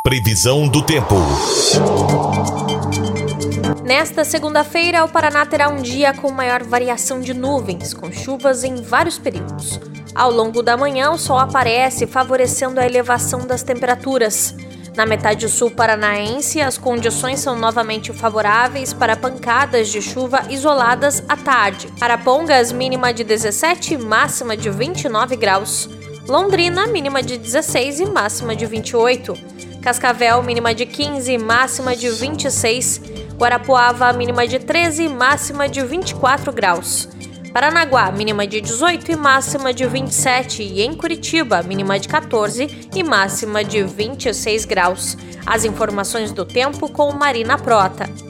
Previsão do tempo. Nesta segunda-feira, o Paraná terá um dia com maior variação de nuvens, com chuvas em vários períodos. Ao longo da manhã, o sol aparece, favorecendo a elevação das temperaturas. Na metade sul paranaense, as condições são novamente favoráveis para pancadas de chuva isoladas à tarde. Arapongas, mínima de 17 e máxima de 29 graus. Londrina, mínima de 16 e máxima de 28. Cascavel, mínima de 15 e máxima de 26. Guarapuava, mínima de 13 e máxima de 24 graus. Paranaguá, mínima de 18 e máxima de 27. E em Curitiba, mínima de 14 e máxima de 26 graus. As informações do tempo com Marina Prota.